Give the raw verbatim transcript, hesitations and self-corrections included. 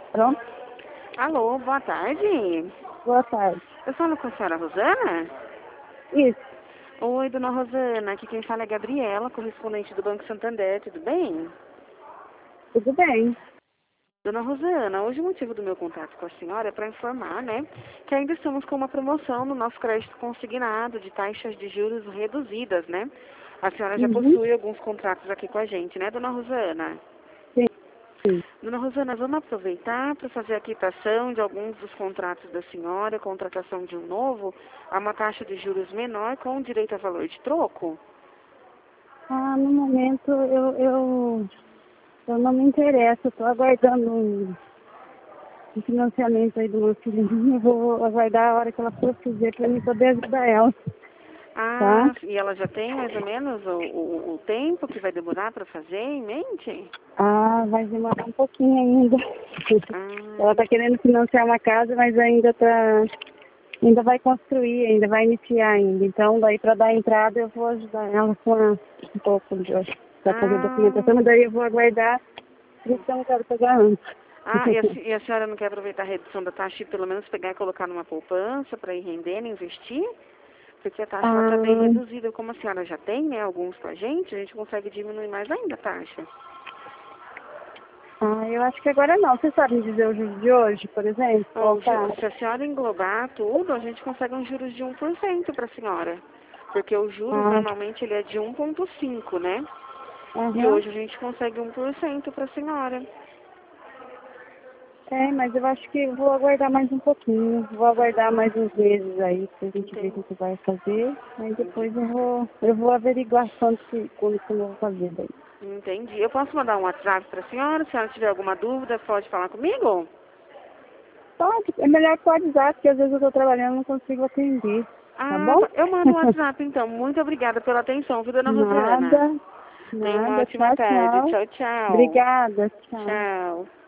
Pronto? Alô, boa tarde. Boa tarde. Eu falo com a senhora Rosana? Isso, Oi, dona Rosana. Aqui quem fala é Gabriela, correspondente do Banco Santander. Tudo bem? tudo bem. Dona Rosana, hoje o motivo do meu contato com a senhora é para informar, né, que ainda estamos com uma promoção no nosso crédito consignado de taxas de juros reduzidas, né? A senhora já Uhum. possui alguns contratos aqui com a gente, né, dona Rosana? Sim, sim. Dona Rosana, vamos aproveitar para fazer a quitação de alguns dos contratos da senhora, contratação de um novo, a uma taxa de juros menor com direito a valor de troco? Ah, no momento eu, eu, eu não me interesso, estou aguardando um, um financiamento aí do meu filhinho, eu vou aguardar a hora que ela for fazer para mim poder ajudar ela, tá? Ah, e ela já tem mais ou menos o, o, o tempo que vai demorar para fazer em mente? Ah, vai demorar um pouquinho ainda. Ela Ah, está querendo financiar uma casa, mas ainda tá, ainda vai construir, ainda vai iniciar ainda. Então, daí para dar entrada eu vou ajudar ela com a, um pouco de para fazer a documentação, mas ah, daí eu vou aguardar, por isso que eu não quero pegar antes. ah e, a, se- e a senhora não quer aproveitar a redução da taxa e pelo menos pegar e colocar numa poupança para ir rendendo, investir? Porque a taxa ela está bem ah, reduzida, como a senhora já tem, né, alguns com a gente, a gente consegue diminuir mais ainda a taxa. ah, eu acho que agora não. Você sabe me dizer o juros de hoje, por exemplo? Qual Ou, tá? ju- se a senhora englobar tudo, a gente consegue uns juros de um por cento para a senhora. Porque os juros Ah, normalmente ele é de um vírgula cinco, né? E aham. hoje a gente consegue um por cento para a senhora. É, mas eu acho que eu vou aguardar mais um pouquinho. Vou aguardar mais uns meses aí pra gente ver o Entendi. que que vai fazer. Aí depois Entendi. eu vou, eu vou averiguar quanto que, quando que eu vou fazer daí. Entendi. Eu posso mandar um WhatsApp para a senhora? Se a senhora tiver alguma dúvida, pode falar comigo? Pode, é melhor que o WhatsApp, porque às vezes eu tô trabalhando e não consigo atender. Tá Ah, bom? tá. Eu mando um WhatsApp então. Muito obrigada pela atenção, viu, dona Rosana? Nada, Tenha uma nada. ótima Tchau, tarde. tchau. Tchau, tchau. Obrigada, tchau. Tchau.